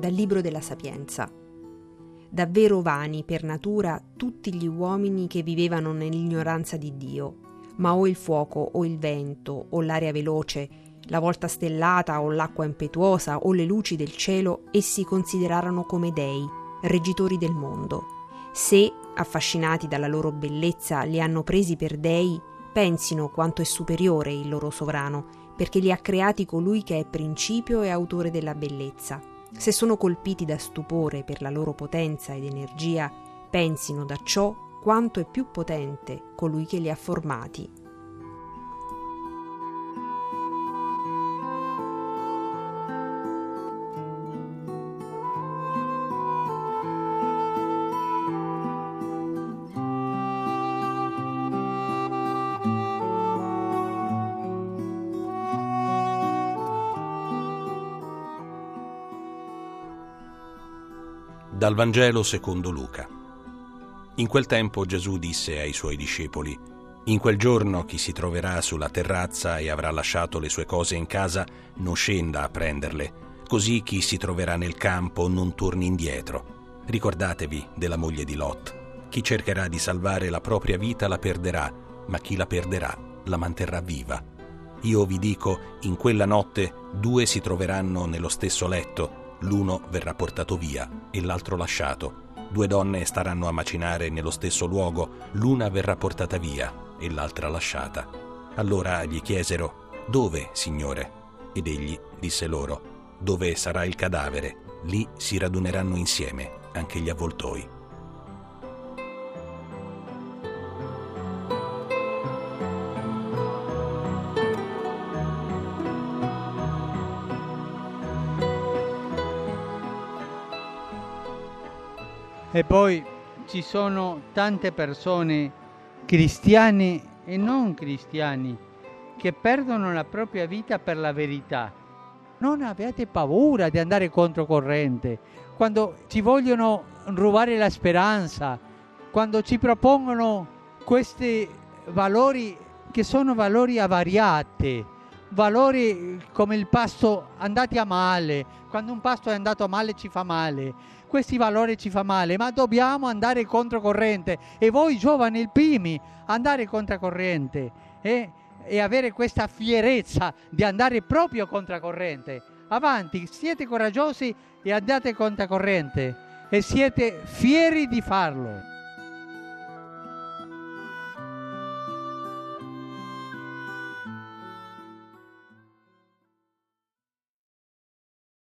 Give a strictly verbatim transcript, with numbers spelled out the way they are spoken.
Dal Libro della Sapienza. Davvero vani per natura tutti gli uomini che vivevano nell'ignoranza di Dio, ma o il fuoco o il vento o l'aria veloce, la volta stellata o l'acqua impetuosa o le luci del cielo, essi considerarono come dei, reggitori del mondo. Se, affascinati dalla loro bellezza, li hanno presi per dei, pensino quanto è superiore il loro sovrano, perché li ha creati colui che è principio e autore della bellezza. Se sono colpiti da stupore per la loro potenza ed energia, pensino da ciò quanto è più potente colui che li ha formati. Dal Vangelo secondo Luca. In quel tempo Gesù disse ai suoi discepoli: in quel giorno chi si troverà sulla terrazza e avrà lasciato le sue cose in casa non scenda a prenderle, così chi si troverà nel campo non torni indietro. Ricordatevi della moglie di Lot. Chi cercherà di salvare la propria vita la perderà, ma chi la perderà la manterrà viva. Io vi dico, in quella notte due si troveranno nello stesso letto, l'uno verrà portato via e l'altro lasciato. Due donne staranno a macinare nello stesso luogo, l'una verrà portata via e l'altra lasciata. Allora gli chiesero: dove, Signore? Ed egli disse loro: dove sarà il cadavere, lì si raduneranno insieme anche gli avvoltoi. E poi ci sono tante persone, cristiani e non cristiani, che perdono la propria vita per la verità. Non abbiate paura di andare controcorrente. Quando ci vogliono rubare la speranza, quando ci propongono questi valori che sono valori avariati, valori come il pasto andati a male, quando un pasto è andato a male ci fa male. Questi valori ci fa male, ma dobbiamo andare controcorrente. E voi giovani, il primi, andare controcorrente eh? e avere questa fierezza di andare proprio controcorrente. Avanti, siete coraggiosi e andate controcorrente e siete fieri di farlo.